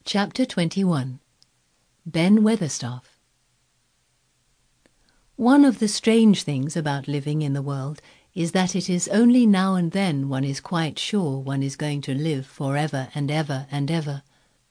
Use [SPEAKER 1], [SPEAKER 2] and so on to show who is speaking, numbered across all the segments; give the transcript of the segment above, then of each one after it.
[SPEAKER 1] Chapter 21. Ben Weatherstaff. One of the strange things about living in the world is that it is only now and then one is quite sure one is going to live forever and ever and ever.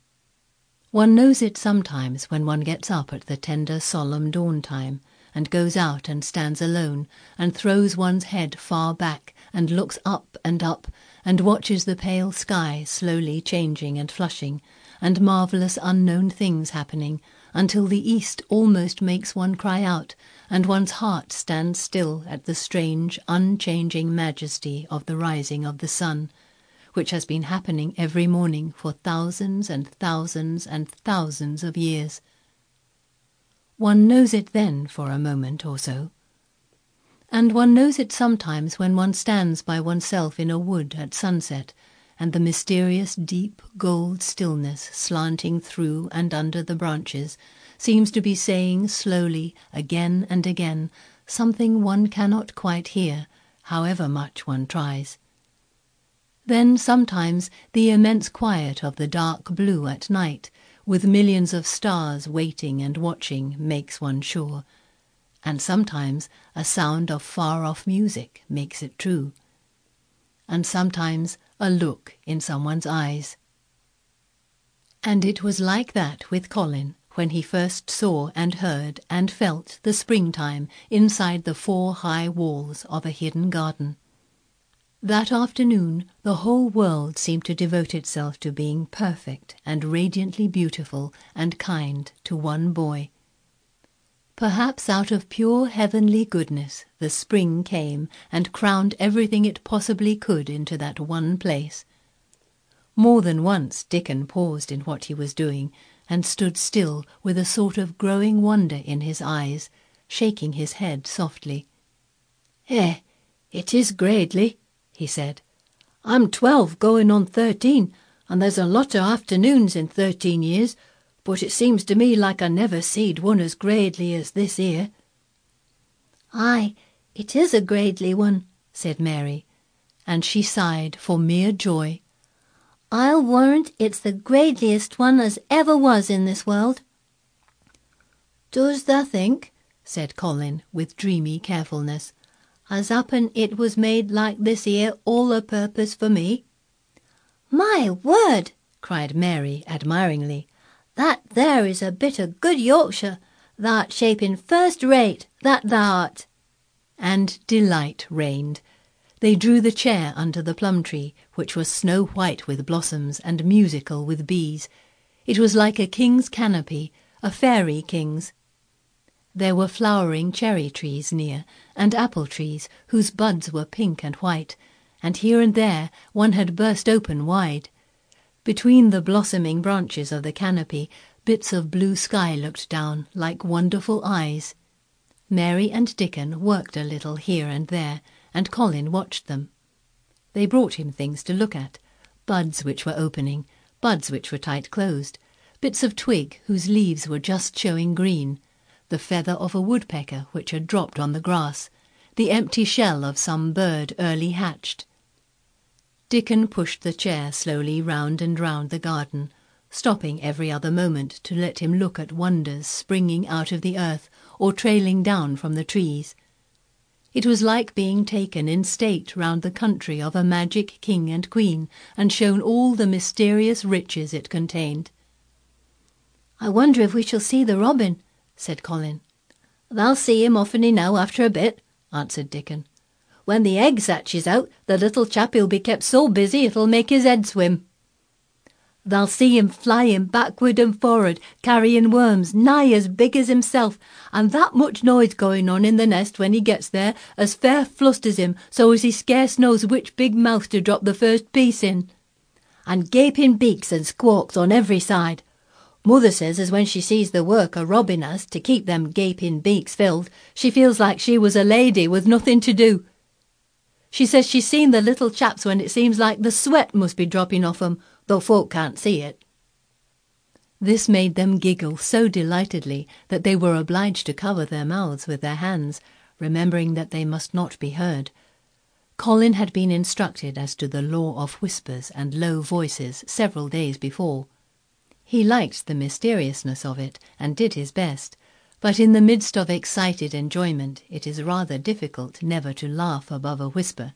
[SPEAKER 1] One knows it sometimes when one gets up at the tender solemn dawn time and goes out and stands alone and throws one's head far back and looks up and watches the pale sky slowly changing and flushing and marvellous unknown things happening until the east almost makes one cry out and one's heart stands still at the strange unchanging majesty of the rising of the sun, which has been happening every morning for thousands and thousands and thousands of years. One knows it then for a moment or so. And one knows it sometimes when one stands by oneself in a wood at sunset, and the mysterious deep gold stillness slanting through and under the branches seems to be saying slowly, again and again, something one cannot quite hear, however much one tries. Then sometimes the immense quiet of the dark blue at night, with millions of stars waiting and watching, makes one sure. And sometimes a sound of far-off music makes it true. And sometimes a look in someone's eyes. And it was like that with Colin when he first saw and heard and felt the springtime inside the 4 high walls of a hidden garden. That afternoon the whole world seemed to devote itself to being perfect and radiantly beautiful and kind to one boy. Perhaps out of pure heavenly goodness the spring came and crowned everything it possibly could into that one place. More than once Dickon paused in what he was doing and stood still with a sort of growing wonder in his eyes, shaking his head softly. It is gradely," he said. "I'm 12 going on 13, and there's a lot of afternoons in 13 years, but it seems to me like I never seed one as gradely as this here." "Aye, it is a gradely one," said Mary, and she sighed for mere joy. "I'll warrant it's the gradeliest one as ever was in this world." "Does tha think," said Colin with dreamy carefulness, "as happen it was made like this here all a purpose for me?" "My word!" cried Mary admiringly. "That there is a bit of good Yorkshire. Thou'rt shaping first rate, that thou art." And delight reigned. They drew the chair under the plum tree, which was snow white with blossoms and musical with bees. It was like a king's canopy, a fairy king's. There were flowering cherry trees near, and apple trees whose buds were pink and white, and here and there one had burst open wide. Between the blossoming branches of the canopy, bits of blue sky looked down like wonderful eyes. Mary and Dickon worked a little here and there, and Colin watched them. They brought him things to look at, buds which were opening, buds which were tight closed, bits of twig whose leaves were just showing green, the feather of a woodpecker which had dropped on the grass, the empty shell of some bird early hatched. Dickon pushed the chair slowly round and round the garden, stopping every other moment to let him look at wonders springing out of the earth or trailing down from the trees. It was like being taken in state round the country of a magic king and queen and shown all the mysterious riches it contained. "I wonder if we shall see the robin," said Colin. "Thou'll see him often enow after a bit," answered Dickon. "When the eggs hatches out, the little chappie'll be kept so busy it'll make his head swim. Thou'll see him flying backward and forward, carrying worms nigh as big as himself, and that much noise going on in the nest when he gets there as fair flusters him so as he scarce knows which big mouth to drop the first piece in. And gaping beaks and squawks on every side. Mother says as when she sees the work a robin has to keep them gaping beaks filled, she feels like she was a lady with nothing to do. She says she's seen the little chaps when it seems like the sweat must be dropping off 'em, though folk can't see it." This made them giggle so delightedly that they were obliged to cover their mouths with their hands, remembering that they must not be heard. Colin had been instructed as to the law of whispers and low voices several days before. He liked the mysteriousness of it and did his best, but in the midst of excited enjoyment it is rather difficult never to laugh above a whisper.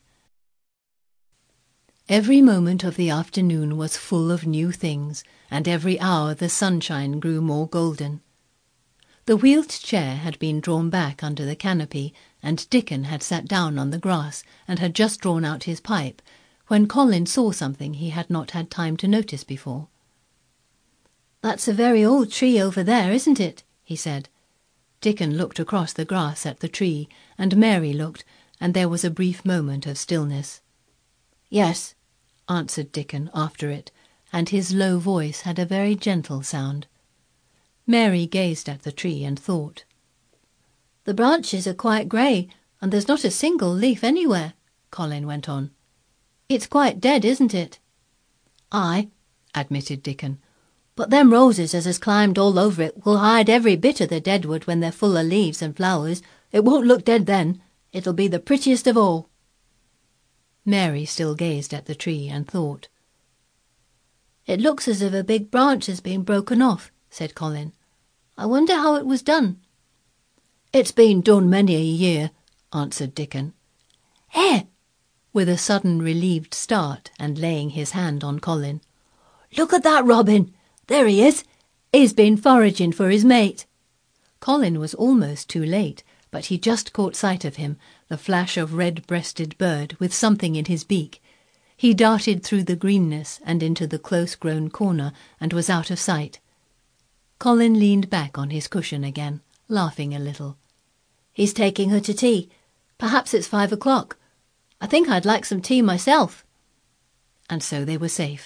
[SPEAKER 1] Every moment of the afternoon was full of new things, and every hour the sunshine grew more golden. The wheeled chair had been drawn back under the canopy, and Dickon had sat down on the grass and had just drawn out his pipe, when Colin saw something he had not had time to notice before. "That's a very old tree over there, isn't it?" he said. Dickon looked across the grass at the tree, and Mary looked, and there was a brief moment of stillness. "Yes," answered Dickon after it, and his low voice had a very gentle sound. Mary gazed at the tree and thought. "The branches are quite grey, and there's not a single leaf anywhere," Colin went on. "It's quite dead, isn't it?" "Aye," admitted Dickon, "but them roses as has climbed all over it will hide every bit of the deadwood when they're full of leaves and flowers. It won't look dead then. It'll be the prettiest of all." Mary still gazed at the tree and thought. "It looks as if a big branch has been broken off," said Colin. "I wonder how it was done." "It's been done many a year," answered Dickon. "Eh!" with a sudden relieved start and laying his hand on Colin. "Look at that robin! There he is! He's been foraging for his mate." Colin was almost too late, but he just caught sight of him, the flash of red-breasted bird with something in his beak. He darted through the greenness and into the close-grown corner and was out of sight. Colin leaned back on his cushion again, laughing a little. "He's taking her to tea. Perhaps it's 5 o'clock. I think I'd like some tea myself." And so they were safe.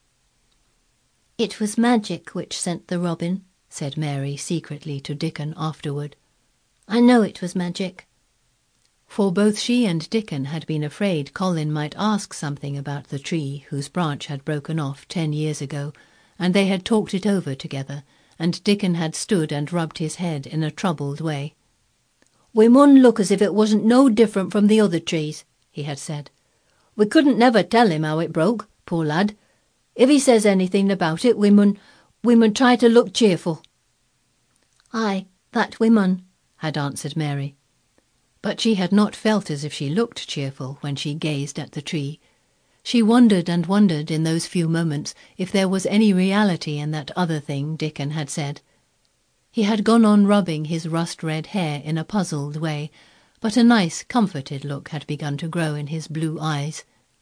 [SPEAKER 1] "It was magic which sent the robin," said Mary secretly to Dickon afterward. "I know it was magic." For both she and Dickon had been afraid Colin might ask something about the tree whose branch had broken off 10 years ago, and they had talked it over together, and Dickon had stood and rubbed his head in a troubled way. "We mun look as if it wasn't no different from the other trees," he had said. "We couldn't never tell him how it broke, poor lad. If he says anything about it, we mun try to look cheerful." "Aye, that we mun," had answered Mary. But she had not felt as if she looked cheerful when she gazed at the tree. She wondered and wondered in those few moments if there was any reality in that other thing Dickon had said. He had gone on rubbing his rust-red hair in a puzzled way, but a nice, comforted look had begun to grow in his blue eyes.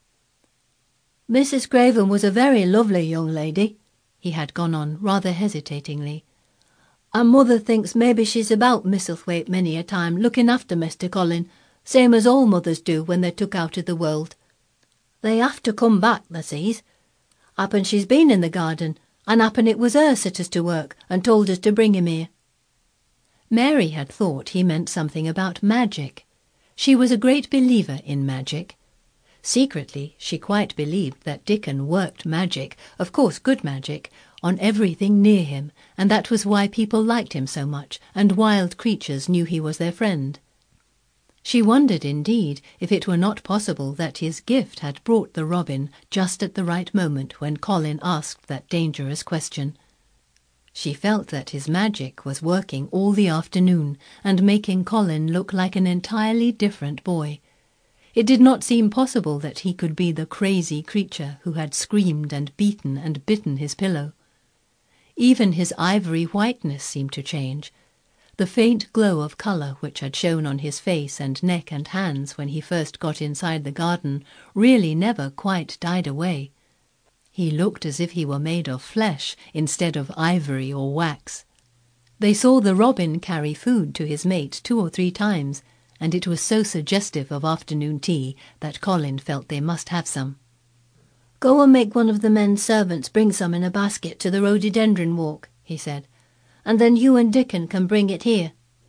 [SPEAKER 1] "Mrs. Craven was a very lovely young lady," he had gone on rather hesitatingly. "And mother thinks maybe she's about Misselthwaite many a time looking after Mr. Colin, same as all mothers do when they're took out of the world. They have to come back, tha sees. Happen she's been in the garden, and happen it was her set us to work and told us to bring him here." Mary had thought he meant something about magic. She was a great believer in magic. Secretly, she quite believed that Dickon worked magic, of course good magic, on everything near him, and that was why people liked him so much, and wild creatures knew he was their friend. She wondered, indeed, if it were not possible that his gift had brought the robin just at the right moment when Colin asked that dangerous question. She felt that his magic was working all the afternoon and making Colin look like an entirely different boy. It did not seem possible that he could be the crazy creature who had screamed and beaten and bitten his pillow. Even his ivory whiteness seemed to change. The faint glow of colour which had shown on his face and neck and hands when he first got inside the garden really never quite died away. He looked as if he were made of flesh instead of ivory or wax. They saw the robin carry food to his mate 2 or 3 times, and it was so suggestive of afternoon tea that Colin felt they must have some. "Go and make one of the men servants bring some in a basket to the rhododendron walk," he said, "and then you and Dickon can bring it here."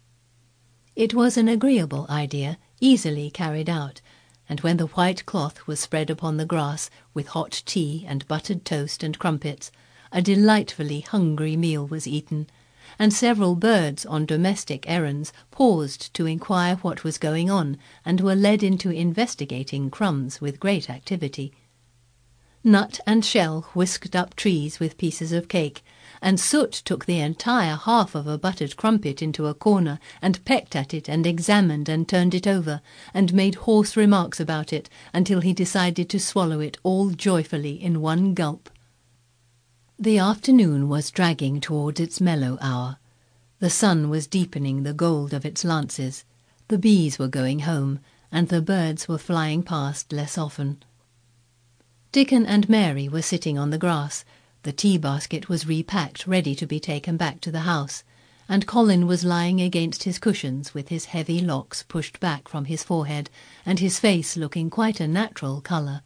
[SPEAKER 1] It was an agreeable idea, easily carried out, and when the white cloth was spread upon the grass with hot tea and buttered toast and crumpets, a delightfully hungry meal was eaten, and several birds on domestic errands paused to inquire what was going on and were led into investigating crumbs with great activity. Nut and Shell whisked up trees with pieces of cake, and Soot took the entire half of a buttered crumpet into a corner and pecked at it and examined and turned it over and made hoarse remarks about it until he decided to swallow it all joyfully in one gulp. The afternoon was dragging towards its mellow hour. The sun was deepening the gold of its lances, the bees were going home, and the birds were flying past less often. Dickon and Mary were sitting on the grass. The tea-basket was repacked, ready to be taken back to the house, and Colin was lying against his cushions with his heavy locks pushed back from his forehead and his face looking quite a natural colour.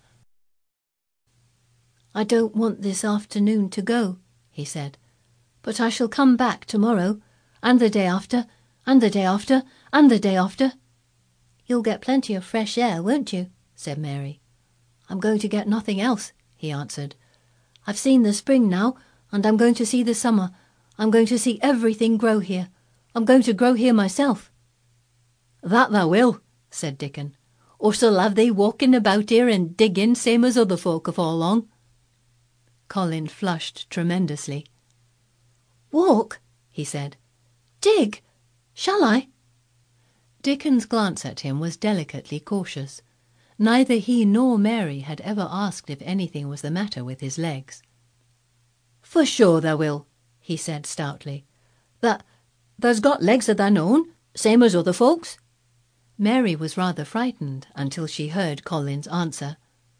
[SPEAKER 1] "I don't want this afternoon to go," he said, "but I shall come back tomorrow, and the day after, and the day after, and the day after." "You'll get plenty of fresh air, won't you?" said Mary. "I'm going to get nothing else," he answered. "I've seen the spring now, and I'm going to see the summer. I'm going to see everything grow here. I'm going to grow here myself." "That thou will," said Dickon. "Us'll have thee walking about here and digging same as other folk afore long." Colin flushed tremendously. "Walk?" he said. "Dig? Shall I?" Dickon's glance at him was delicately cautious. Neither he nor Mary had ever asked if anything was the matter with his legs. "For sure thou will," he said stoutly. "Thou's got legs of thine own, same as other folks." Mary was rather frightened until she heard Colin's answer.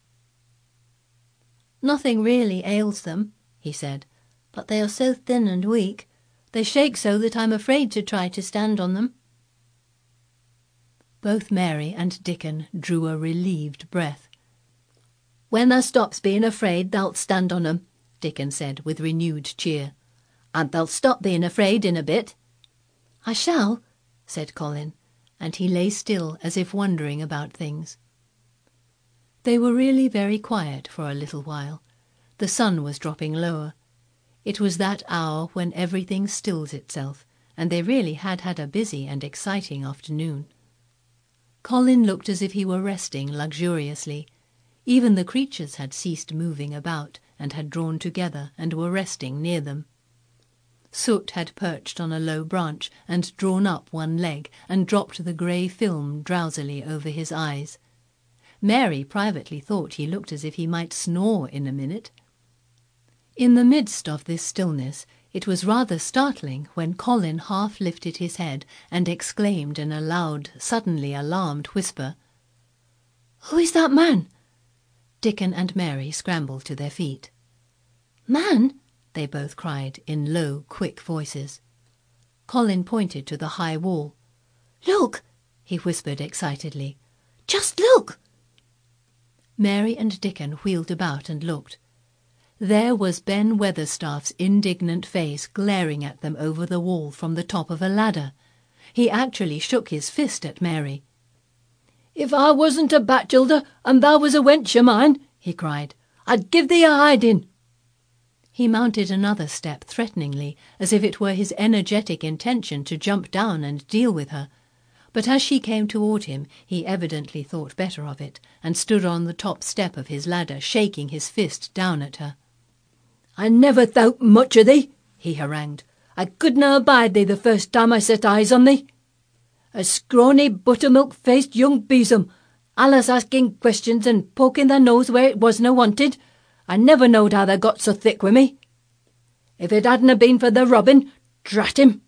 [SPEAKER 1] "Nothing really ails them," he said, "but they are so thin and weak. They shake so that I'm afraid to try to stand on them." Both Mary and Dickon drew a relieved breath. "When thou stops being afraid, thou'lt stand on 'em," Dickon said with renewed cheer. "And thou'lt stop being afraid in a bit." "I shall," said Colin, and he lay still as if wondering about things. They were really very quiet for a little while. The sun was dropping lower. It was that hour when everything stills itself, and they really had had a busy and exciting afternoon. Colin looked as if he were resting luxuriously. Even the creatures had ceased moving about and had drawn together and were resting near them. Soot had perched on a low branch and drawn up one leg and dropped the grey film drowsily over his eyes. Mary privately thought he looked as if he might snore in a minute. In the midst of this stillness, it was rather startling when Colin half lifted his head and exclaimed in a loud, suddenly alarmed whisper, "Who is that man?" Dickon and Mary scrambled to their feet. "Man?" they both cried in low, quick voices. Colin pointed to the high wall. "Look!" he whispered excitedly. "Just look!" Mary and Dickon wheeled about and looked. There was Ben Weatherstaff's indignant face glaring at them over the wall from the top of a ladder. He actually shook his fist at Mary. "If I wasn't a bachelder and thou was a wench o' mine," he cried, "I'd give thee a hiding." He mounted another step threateningly, as if it were his energetic intention to jump down and deal with her. But as she came toward him, he evidently thought better of it, and stood on the top step of his ladder, shaking his fist down at her. "I never thowt much o' thee," he harangued. "I couldna abide thee the first time I set eyes on thee. A scrawny, buttermilk-faced young besom, allus asking questions and poking thy nose where it wasna wanted. I never knowed how thou got so thick wi' me. If it hadna been for the robin, drat him."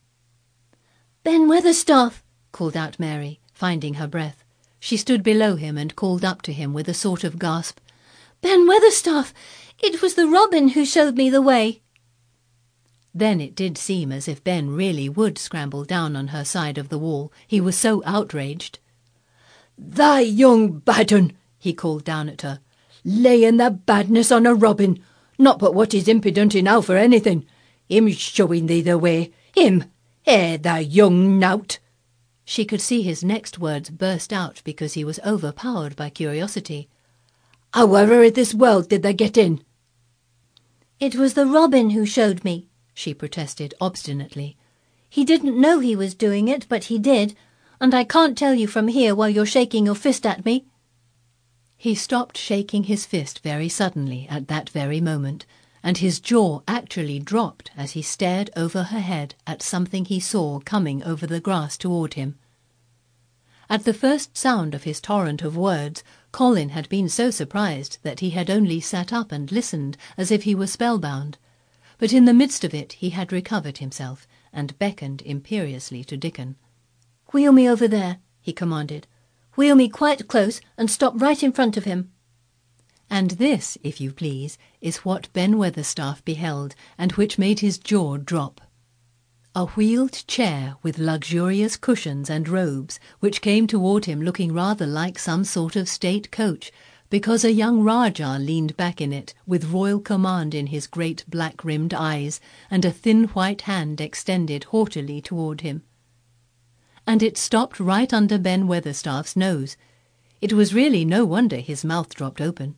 [SPEAKER 1] "Ben Weatherstaff!" called out Mary, finding her breath. She stood below him and called up to him with a sort of gasp. "Ben Weatherstaff! It was the robin who showed me the way." Then it did seem as if Ben really would scramble down on her side of the wall. He was so outraged. "Thy young bad un," he called down at her, "laying the badness on a robin. Not but what he's impudent enow for anything. Him showing thee the way. Him! Thou young nowt." She could see his next words burst out because he was overpowered by curiosity. "However i' this world did they get in?" "It was the robin who showed me," she protested obstinately. "He didn't know he was doing it, but he did, and I can't tell you from here while you're shaking your fist at me." He stopped shaking his fist very suddenly at that very moment, and his jaw actually dropped as he stared over her head at something he saw coming over the grass toward him. At the first sound of his torrent of words, Colin had been so surprised that he had only sat up and listened as if he were spellbound. But in the midst of it he had recovered himself, and beckoned imperiously to Dickon.
[SPEAKER 2] "Wheel me over there," he commanded. "Wheel me quite close and stop right in front of him."
[SPEAKER 1] And this, if you please, is what Ben Weatherstaff beheld, and which made his jaw drop. A wheeled chair with luxurious cushions and robes, which came toward him looking rather like some sort of state coach, because a young Rajah leaned back in it, with royal command in his great black-rimmed eyes, and a thin white hand extended haughtily toward him. And it stopped right under Ben Weatherstaff's nose. It was really no wonder his mouth dropped open.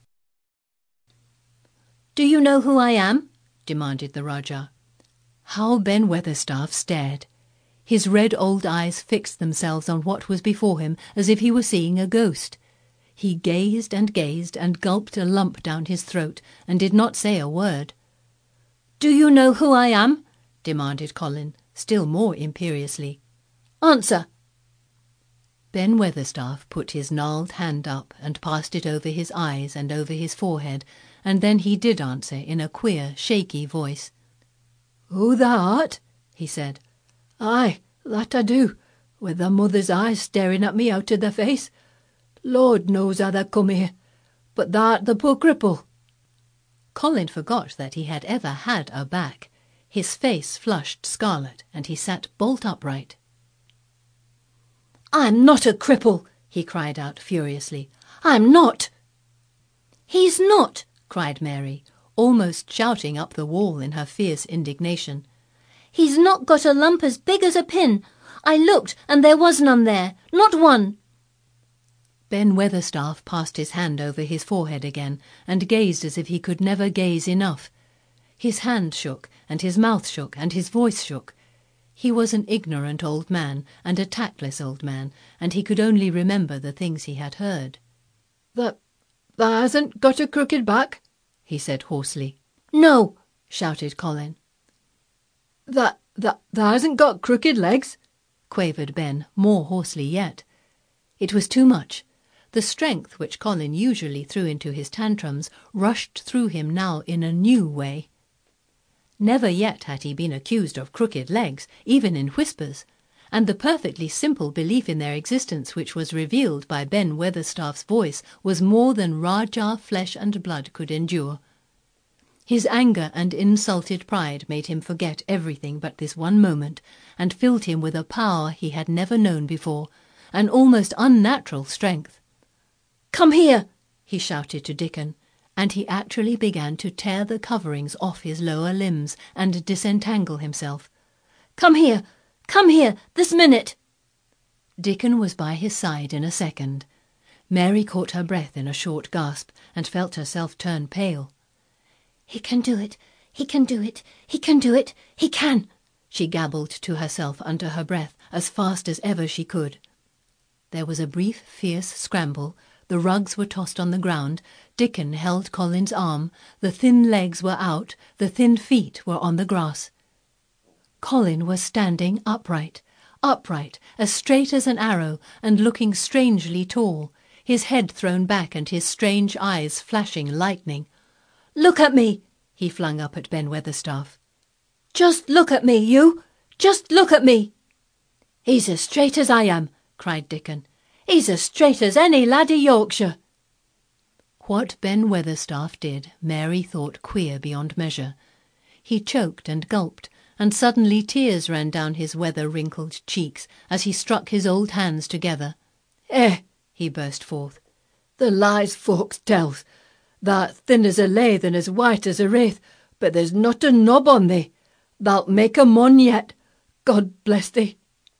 [SPEAKER 2] "Do you know who I am?"
[SPEAKER 1] demanded the Rajah. How Ben Weatherstaff stared! His red old eyes fixed themselves on what was before him as if he were seeing a ghost. He gazed and gulped a lump down his throat, and did not say a word.
[SPEAKER 2] "Do you know who I am?"
[SPEAKER 1] demanded Colin, still more imperiously.
[SPEAKER 2] "Answer!"
[SPEAKER 1] Ben Weatherstaff put his gnarled hand up and passed it over his eyes and over his forehead, and then he did answer in a queer, shaky voice.
[SPEAKER 3] "Who thou art?" he said. "Aye, that I do, with thy mother's eyes staring at me out of thy face. Lord knows how thou come here, but thou art the poor cripple."
[SPEAKER 1] Colin forgot that he had ever had a back. His face flushed scarlet, and he sat bolt upright.
[SPEAKER 2] "I'm not a cripple!" he cried out furiously. "I'm not!"
[SPEAKER 1] "He's not!" cried Mary, almost shouting up the wall in her fierce indignation.
[SPEAKER 2] "He's not got a lump as big as a pin. I looked, and there was none there, not one."
[SPEAKER 1] Ben Weatherstaff passed his hand over his forehead again, and gazed as if he could never gaze enough. His hand shook, and his mouth shook, and his voice shook. He was an ignorant old man, and a tactless old man, and he could only remember the things he had heard.
[SPEAKER 3] Thou hasn't got a crooked back?" he said hoarsely.
[SPEAKER 2] "No!"
[SPEAKER 1] shouted Colin.
[SPEAKER 3] Thou hasn't got crooked legs?"
[SPEAKER 1] quavered Ben, more hoarsely yet. It was too much. The strength which Colin usually threw into his tantrums rushed through him now in a new way. Never yet had he been accused of crooked legs, even in whispers, and the perfectly simple belief in their existence which was revealed by Ben Weatherstaff's voice was more than Rajah flesh and blood could endure. His anger and insulted pride made him forget everything but this one moment, and filled him with a power he had never known before, an almost unnatural strength.
[SPEAKER 2] "Come here!"
[SPEAKER 1] he shouted to Dickon, and he actually began to tear the coverings off his lower limbs and disentangle himself.
[SPEAKER 2] "Come here! Come here! This minute!"
[SPEAKER 1] Dickon was by his side in a second. Mary caught her breath in a short gasp, and felt herself turn pale.
[SPEAKER 2] "He can do it! He can do it! He can do it! He can!"
[SPEAKER 1] she gabbled to herself under her breath as fast as ever she could. There was a brief, fierce scramble. The rugs were tossed on the ground. Dickon held Colin's arm. The thin legs were out. The thin feet were on the grass. Colin was standing upright, as straight as an arrow, and looking strangely tall, his head thrown back and his strange eyes flashing lightning.
[SPEAKER 2] "Look at me!"
[SPEAKER 1] he flung up at Ben Weatherstaff.
[SPEAKER 2] "Just look at me, you! Just look at me!"
[SPEAKER 3] "He's as straight as I am," cried Dickon. "He's as straight as any lad i' Yorkshire."
[SPEAKER 1] What Ben Weatherstaff did, Mary thought queer beyond measure. He choked and gulped, and suddenly tears ran down his weather-wrinkled cheeks as he struck his old hands together.
[SPEAKER 3] He burst forth. "The lies folks tells. Thou'rt thin as a lath and as white as a wraith, but there's not a knob on thee. Thou'lt make a mon yet. God bless thee."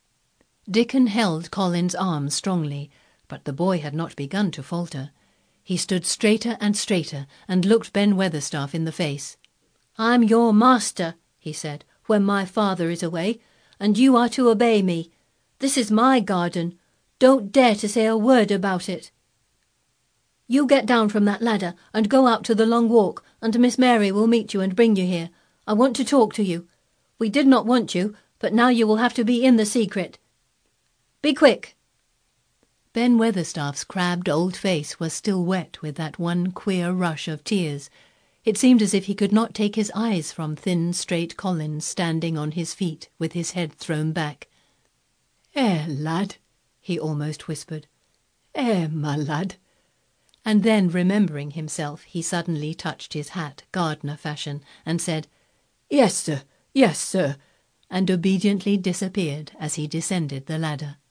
[SPEAKER 1] Dickon held Colin's arm strongly, but the boy had not begun to falter. He stood straighter and looked Ben Weatherstaff in the face.
[SPEAKER 2] "I'm your master," he said, "when my father is away, and you are to obey me. This is my garden. Don't dare to say a word about it." You get down from that ladder and go out to the Long Walk, and Miss Mary will meet you and bring you here. I want to talk to you. We did not want you, but now you will have to be in the secret. Be quick."
[SPEAKER 1] Ben Weatherstaff's crabbed old face was still wet with that one queer rush of tears. It seemed as if he could not take his eyes from thin, straight Collins standing on his feet with his head thrown back.
[SPEAKER 3] Lad," he almost whispered. My lad."
[SPEAKER 1] And then, remembering himself, he suddenly touched his hat, gardener fashion, and said,
[SPEAKER 3] Yes, sir, yes, sir,"
[SPEAKER 1] and obediently disappeared as he descended the ladder.